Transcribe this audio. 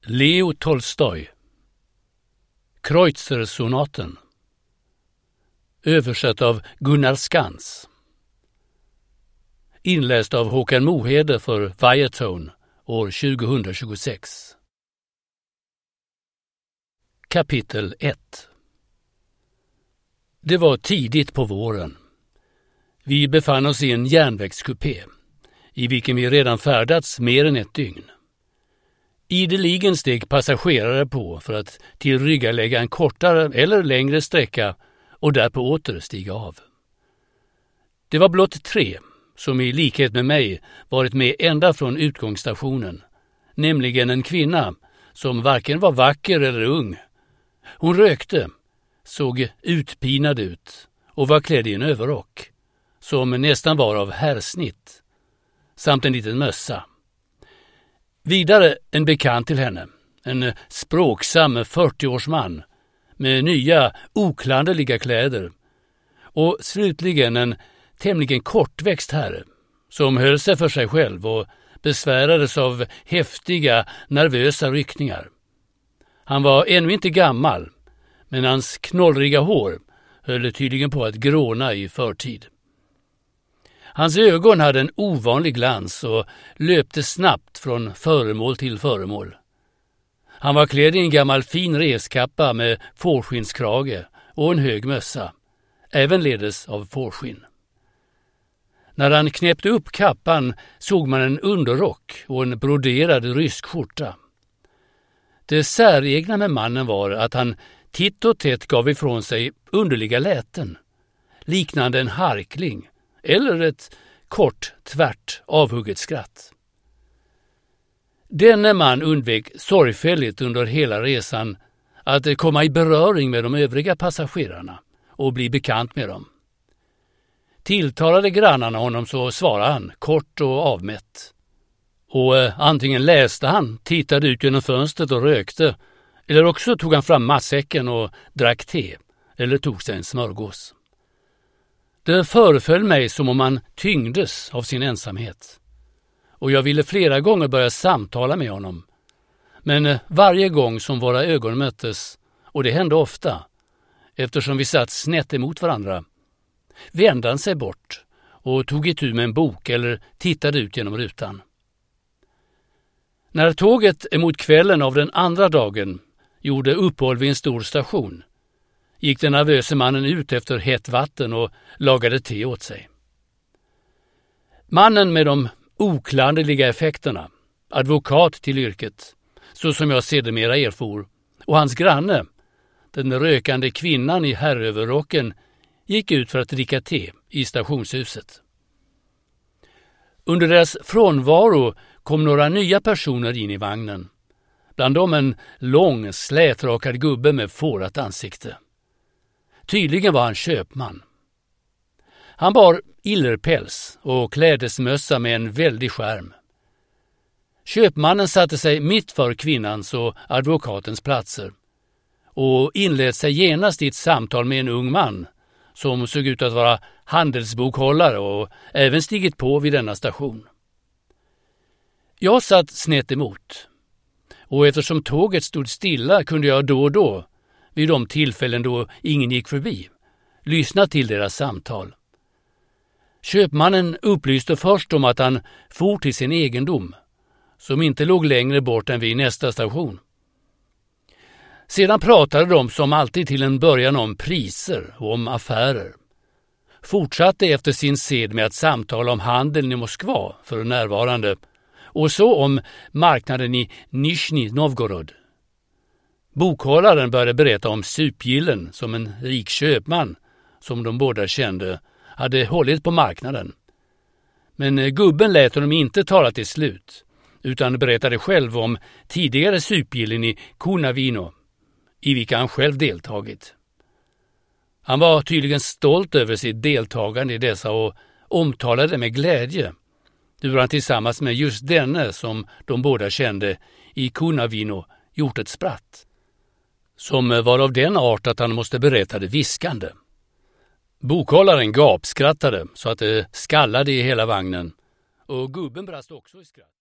Leo Tolstoj. Kreuzersonaten. Översatt av Gunnar Skans. Inläst av Håkan Mohede för Viatone år 2026. Kapitel 1. Det var tidigt på våren. Vi befann oss i en järnvägskupé, i vilken vi redan färdats mer än ett dygn. Ideligen steg passagerare på för att tillryggalägga en kortare eller längre sträcka och därpå åter stiga av. Det var blott 3 som i likhet med mig varit med ända från utgångsstationen, nämligen en kvinna som varken var vacker eller ung. Hon rökte, såg utpinad ut och var klädd i en överrock, som nästan var av herrsnitt, samt en liten mössa. Vidare en bekant till henne, en språksam 40-årsman med nya oklanderliga kläder, och slutligen en tämligen kortväxt herre som höll sig för sig själv och besvärades av häftiga, nervösa ryckningar. Han var ännu inte gammal, men hans knollriga hår höll tydligen på att gråna i förtid. Hans ögon hade en ovanlig glans och löpte snabbt från föremål till föremål. Han var klädd i en gammal fin reskappa med fårskinnskrage och en hög mössa, även ledes av fårskinn. När han knäppte upp kappan såg man en underrock och en broderad rysk skjorta. Det säregna med mannen var att han titt och tätt gav ifrån sig underliga läten, liknande en harkling eller ett kort, tvärt, avhugget skratt. Denne man undvek sorgfälligt under hela resan att komma i beröring med de övriga passagerarna och bli bekant med dem. Tilltalade grannarna honom så svarade han kort och avmätt. Och antingen läste han, tittade ut genom fönstret och rökte, eller också tog han fram matsäcken och drack te, eller tog sig en smörgås. Det föreföll mig som om han tyngdes av sin ensamhet, och jag ville flera gånger börja samtala med honom. Men varje gång som våra ögon möttes, och det hände ofta, eftersom vi satt snett emot varandra, vände han sig bort och tog itu med en bok eller tittade ut genom rutan. När tåget emot kvällen av den andra dagen gjorde uppehåll vid en stor station, gick den nervöse mannen ut efter hett vatten och lagade te åt sig. Mannen med de oklanderliga effekterna, advokat till yrket, så som jag sedermera erfor, och hans granne, den rökande kvinnan i herröverrocken, gick ut för att dricka te i stationshuset. Under deras frånvaro kom några nya personer in i vagnen, bland dem en lång, slätrakad gubbe med fårat ansikte. Tydligen var han köpman. Han bar illerpäls och klädesmössa med en väldig skärm. Köpmannen satte sig mitt för kvinnans och advokatens platser och inled sig genast i ett samtal med en ung man som såg ut att vara handelsbokhållare och även stigit på vid denna station. Jag satt snett emot, och eftersom tåget stod stilla kunde jag då och då, vid de tillfällen då ingen gick förbi, lyssna till deras samtal. Köpmannen upplyste först om att han for till sin egendom, som inte låg längre bort än vid nästa station. Sedan pratade de som alltid till en början om priser och om affärer. Fortsatte efter sin sed med att samtala om handeln i Moskva för närvarande, och så om marknaden i Nizjnij Novgorod. Bokhållaren började berätta om supgillen som en rik köpman, som de båda kände, hade hållit på marknaden. Men gubben lät honom inte tala till slut, utan berättade själv om tidigare supgillen i Konavino, i vilka han själv deltagit. Han var tydligen stolt över sitt deltagande i dessa och omtalade med glädje hur han tillsammans med just denne som de båda kände i Konavino gjort ett spratt, som var av den art att han måste berätta det viskande. Bokhållaren gapskrattade så att det skallade i hela vagnen, och gubben brast också i skratt.